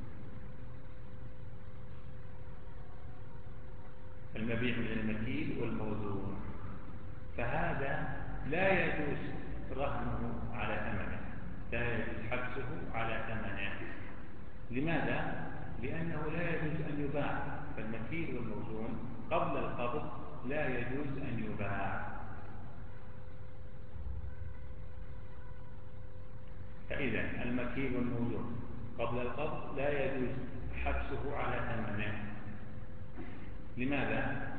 المبيع من المكيل والموزون، فهذا لا يجوز رهنه على ثمنه، لا يجوز حبسه على ثمنه. لماذا؟ لأنه لا يجوز أن يباع، فالمكيل والموزون قبل القبض لا يجوز أن يباع. فإذا المكيل والموزون قبل القبض لا يجوز حبسه على ثمنه. لماذا؟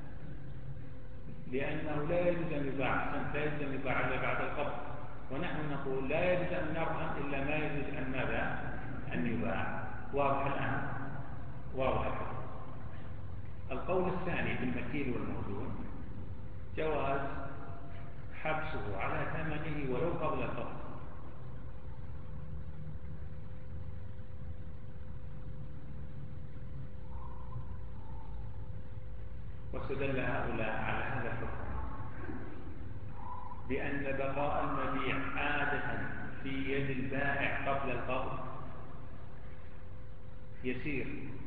لأنه لا يجوز أن يباع، لا يجوز أن يباع إلا بعد القبض، ونحن نقول لا يجوز أن نرهن إلا ما يجوز أن ماذا؟ أن يباع. واضح الآن؟ واضح الحكم. القول الثاني في المكيل والموزون جواز حبسه على ثمنه ولو قبل القبض. واستدل هؤلاء على هذا الحكم بأن بقاء المبيع عادة في يد البائع قبل القبض يسير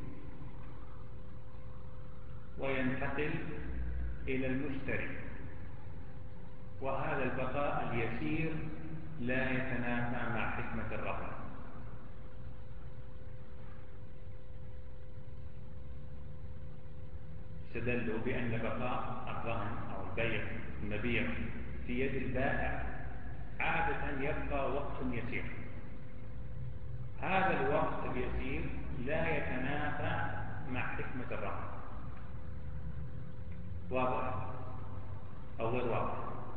وينتقل إلى المشتري، وهذا البقاء اليسير لا يتنافى مع حكمة الرهن. استدلوا بأن بقاء الرهن أو البيع المبيع في يد البائع عادة يبقى وقت يسير، هذا الوقت اليسير لا يتنافى مع حكمة الرهن. واضح أو غير واضح؟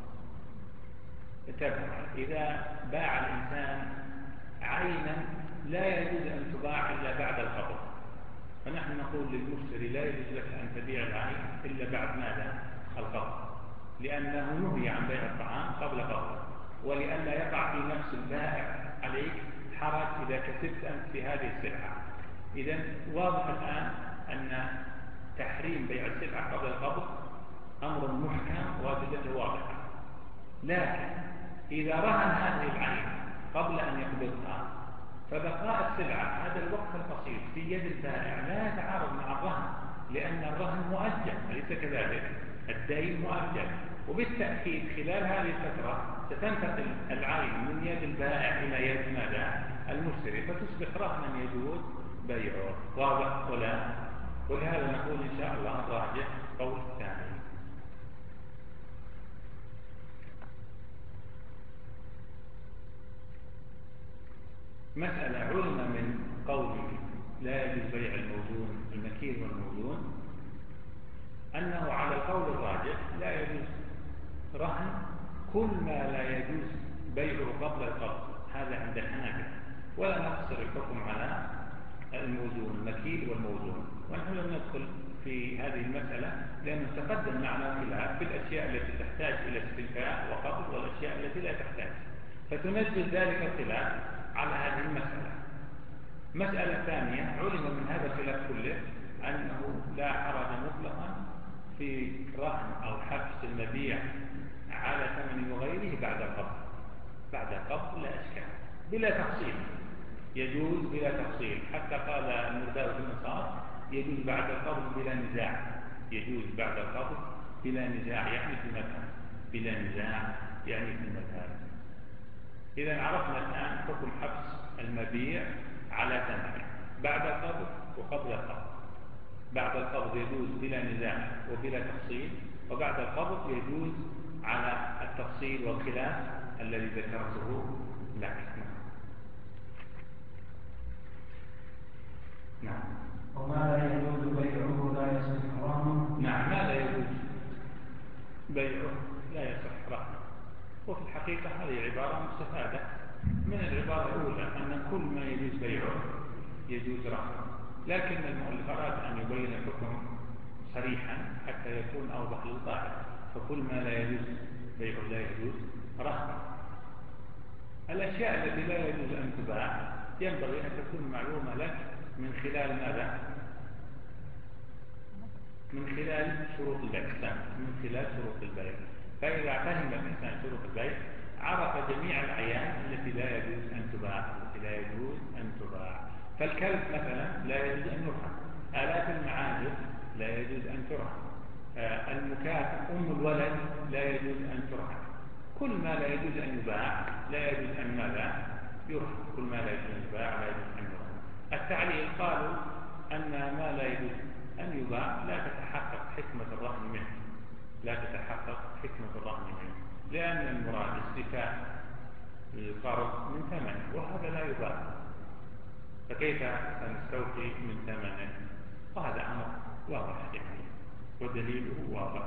انتبهوا، إذا باع الإنسان عينا لا يجوز أن تباع إلا بعد القبض، فنحن نقول للمشتري لا يجوز لك أن تبيع العين إلا بعد ماذا؟ القبض، لأنه نهي عن بيع الطعام قبل قبضه، ولئلا يقع في نفس البائع عليك حرج إذا كسبت أنت في هذه السلعة. إذن واضح الآن أن تحريم بيع السلعة قبل القبض أمر محكم وأدلته واضحة، لكن إذا رهن هذه العين قبل أن يقبضها فبقاء السلعة هذا الوقت القصير في يد البائع لا يتعارض مع الرهن، لأن الرهن مؤجل أليس كذلك؟ الدين مؤجل، وبالتأكيد خلال هذه الفترة ستنتقل العين من يد البائع إلى يد ماذا؟ المشتري، فتصبح رهنا يجوز بيعه. واضح ولا؟ ولهذا نقول إن شاء الله الراجح قول الثاني. مسألة علم من قوله لا يجوز بيع الموزون المكيل والموزون أنه على القول الراجح لا يجوز رهن كل ما لا يجوز بيعه قبل القبض، هذا عند الحنابلة، ولا نقصر الحكم على الموزون المكيل والموزون. ونحن لم ندخل في هذه المسألة لأنه تقدم معنا خلاف في الأشياء التي تحتاج إلى استلفاء وقبض والأشياء التي لا تحتاج، فتنزل ذلك الخلاف على هذه المسألة. مسألة ثانية، علم من هذا الخلاف كله أنه لا حرج مطلقا في رهن أو حبس المبيع على ثمن وغيره بعد القبض. بعد القبض لا إشكال بلا تفصيل، يجوز بلا تفصيل. حتى قال المرداوي في النصارى يجوز بعد القبض بلا نزاع، يجوز بعد القبض بلا نزاع يعني في المذهب، بلا نزاع يعني في المذهب. إذا عرفنا الآن حكم حبس المبيع على ثمنه بعد القبض وقبل القبض. بعد القبض يجوز بلا نزاع وبلا تفصيل، وبعد القبض يجوز على التفصيل والخلاف الذي ذكرته لك. نعم. وما لا يجوز بيعه لا يصح رهنه. نعم، ما لا يجوز بيعه لا يصح رهنه. وفي الحقيقة هذه عبارة مستفادة من العبارة الأولى أن كل ما يجوز بيعه يجوز رهنه، لكن المؤلف أراد أن يبين الحكم صريحا حتى يكون أوضح للقارئ. فكل ما لا يجوز بيعه لا يجوز رهنه. الأشياء التي لا يجوز أن تباع ينبغي أن تكون معلومة لك من خلال ماذا؟ من خلال شروط البيع، من خلال شروط البيع. فإذا فهم الإنسان شروط البيع عرف جميع الأعيان التي لا يجوز أن تباع، التي لا يجوز أن تباع. فالكلب مثلا لا يجوز أن يرهن، آلات المعازف لا يجوز أن ترهن، آه المكافأة أم الولد لا يجوز أن ترهن. كل ما لا يجوز أن يباع لا يجوز أن ماذا؟ يرهن. كل ما لا يجوز أن يباع لا يجوز أن يرهن. التعليل قالوا أن ما لا يجوز أن يباع لا تتحقق حكمة الرهن منه، لا تتحقق حكمة الرهن منه، لأن المراد استيفاء القرض من ثمنه، وهذا لا يباع، فكيف سنستوفي من ثمنه؟ وهذا أمر واضح يعني، ودليله واضح.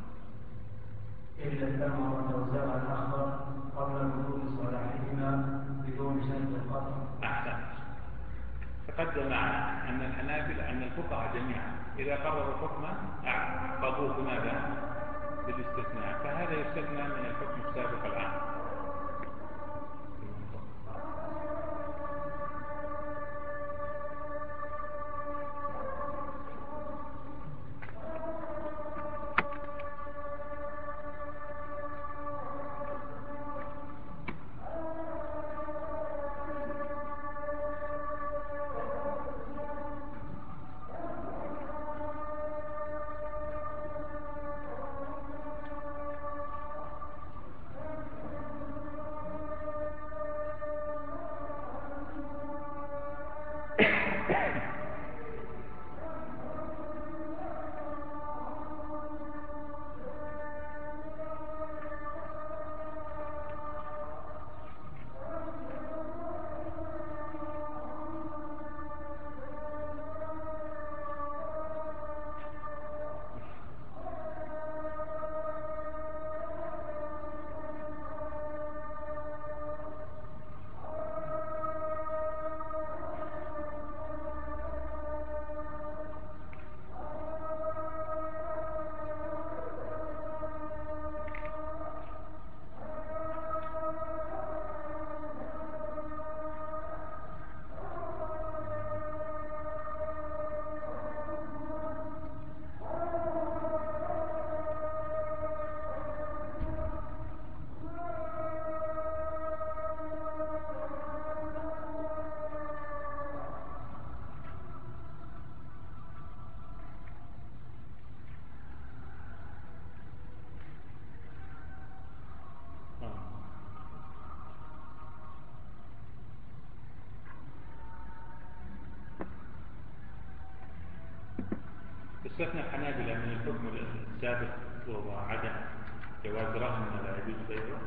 إلا الثمرة والزرع الأخضر قبل بلوغ صلاحهما بدون شرط القطع. أحسن. تقدم معنا أن الحنابلة أن الفقهاء جميعا إذا قرروا حكما قضوه ماذا؟ بالاستثناء، فهذا يستثنى من الحكم السابق العام. واستثنى الحنابلة من الحكم السابق وهو عدم جواز رهن ولا يجوز بيعه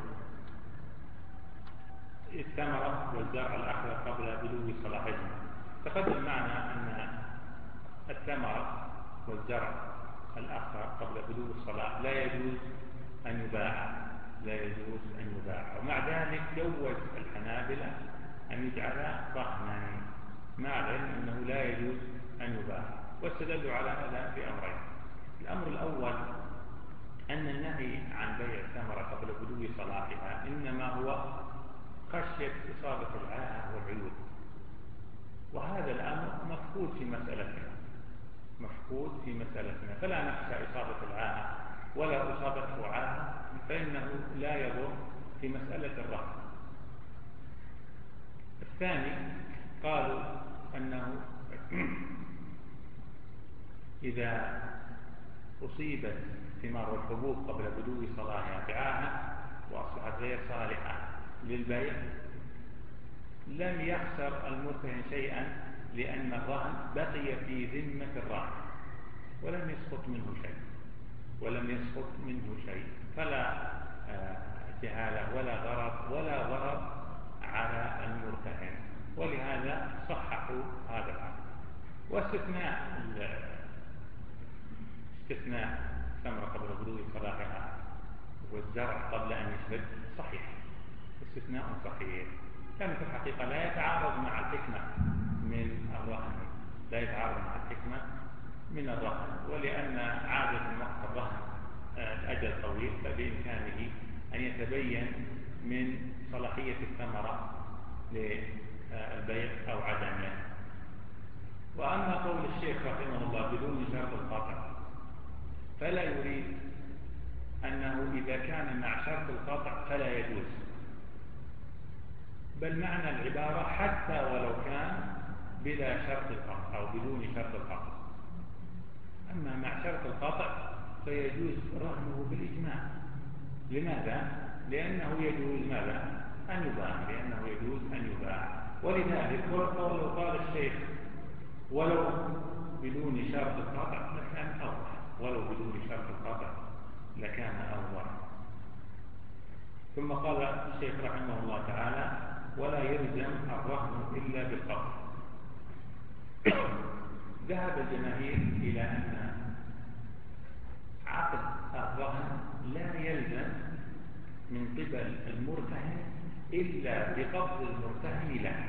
الثمرة والزرع الأخضر قبل بلوغ صلاحهما. تقدم معنا أن الثمرة والزرع الأخضر قبل بلوغ الصلاح لا يجوز أن يباع لا يجوز أن يباع ومع ذلك جوز الحنابلة أن يجعل رهنا مع العلم أنه لا يجوز أن يباع، واستدلوا على هذا بأمرين. الأمر الأول أن النهي عن بيع الثمرة قبل بلوغ صلاحها إنما هو خشية إصابة العاهة والعيوب، وهذا الأمر مفقود في مسألتنا مفقود في مسألتنا فلا نخشى إصابة العاهة ولا أصابته عاهة، فإنه لا يضر في مسألة الرهن. الثاني قالوا أنه إذا أصيبت ثمار الحبوب قبل بلوغ صلاحها بعاهة وأصبحت غير صالحة للبيع لم يخسر المرتهن شيئا، لأن الرهن بقي في ذمة الراهن ولم يسقط منه شيء ولم يسقط منه شيء فلا جهالة ولا غرض ولا ضرر على المرتهن، ولهذا صححوا هذا العقد. واستثناء استثناء ثمرة قبل بلوغ صلاحها والزرع قبل أن يشبك صحيح، استثناء صحيح، كان في الحقيقة لا يتعارض مع الحكمة من الرهن لا يتعارض مع الحكمة من الرهن ولأن عادة وقت الرهن الأجل طويل فبإمكانه أن يتبين من صلاحية الثمرة للبيع أو عدمه. وأما قول الشيخ رحمه الله بدون شرط القطع فلا يريد أنه إذا كان مع شرط القطع فلا يجوز، بل معنى العبارة حتى ولو كان بلا شرط القطع أو بدون شرط القطع. أما مع شرط القطع فيجوز رهنه بالإجماع. لماذا؟ لأنه يجوز ماذا؟ أن يباع لأنه يجوز أن يباع ولذلك ولو قال الشيخ ولو بدون شرط القطع لكان أوضح ولو بدون شرط القطع لكان أوضح. ثم قال الشيخ رحمه الله تعالى ولا يلزم الرهن إلا بالقطع. ذهب الجماهير إلى أن عقد الرهن لا يلزم من قبل المرتهن إلا بقبض المرتهن له.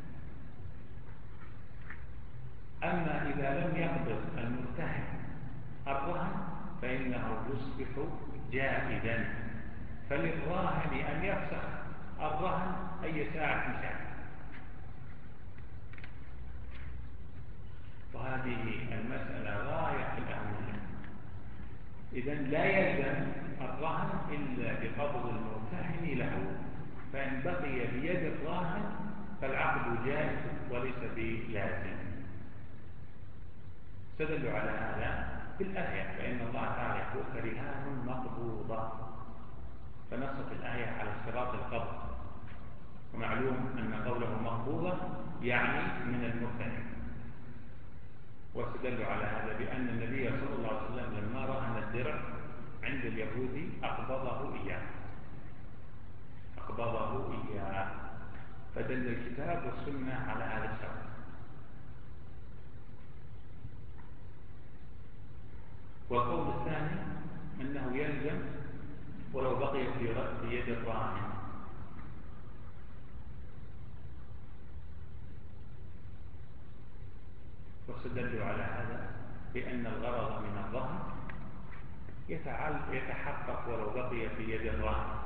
أما إذا لم يقبض المرتهن الرهن فإنه يصبح جائزا، فللراهن أن يفسخ الرهن أي ساعة شاء. وهذه المسألة غاية في الأهمية. إذن لا يلزم الرهن إلا بقبض المرتهن له، فإن بقي بيد الراهن فالعقد جائز وليس بلازم. استدلوا على هذا بالآية، فإن الله تعالى يقول فرهان مقبوضة، فنصت الآية على اشتراط القبض، ومعلوم أن قوله مقبوضة يعني من المرتهن. واستدلوا على هذا بأن النبي صلى الله عليه وسلم لما رهن الدرع عند اليهود أقبضه إياه أقبضه إياه فدل الكتاب والسنة على هذا الشرط. والقول الثاني أنه يلزم ولو بقي في يد الراهن. واستدلوا على هذا بأن الغرض من الرهن يتحقق ولو بقي في يد الراهن،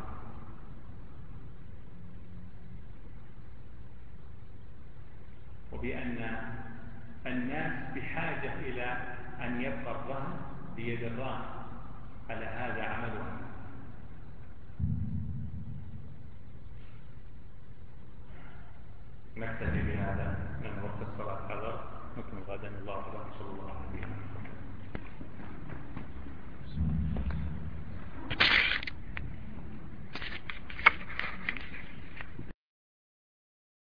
وبأن الناس بحاجة إلى أن يبقى الرهن بيد الراهن، على هذا عملهم. نكتفي بهذا من وقت الصلاة حضر، نكمل غدا. الله أكبر. صلى الله عليه وسلم.